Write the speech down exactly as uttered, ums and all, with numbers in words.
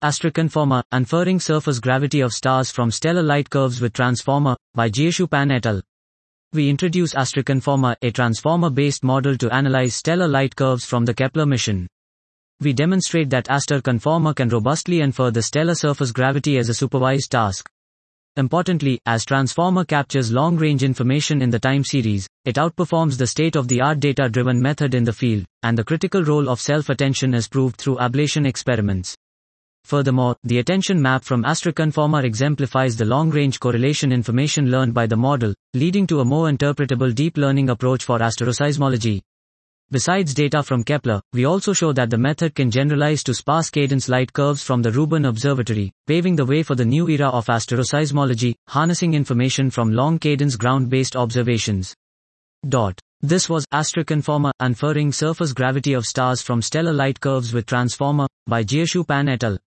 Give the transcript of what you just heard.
Astroconformer, Inferring Surface Gravity of Stars from Stellar Light Curves with Transformer, by Jieshu Pan et al. We introduce Astroconformer, a transformer-based model to analyze stellar light curves from the Kepler mission. We demonstrate that Astroconformer can robustly infer the stellar surface gravity as a supervised task. Importantly, as Transformer captures long-range information in the time series, it outperforms the state-of-the-art data-driven method in the field, and the critical role of self-attention is proved through ablation experiments. Furthermore, the attention map from Astroconformer exemplifies the long-range correlation information learned by the model, leading to a more interpretable deep learning approach for astroseismology. Besides data from Kepler, we also show that the method can generalize to sparse cadence light curves from the Rubin Observatory, paving the way for the new era of astroseismology, harnessing information from long-cadence ground-based observations. Dot. This was Astroconformer, Inferring Surface Gravity of Stars from Stellar Light Curves with Transformer, by Jieshu Pan et al.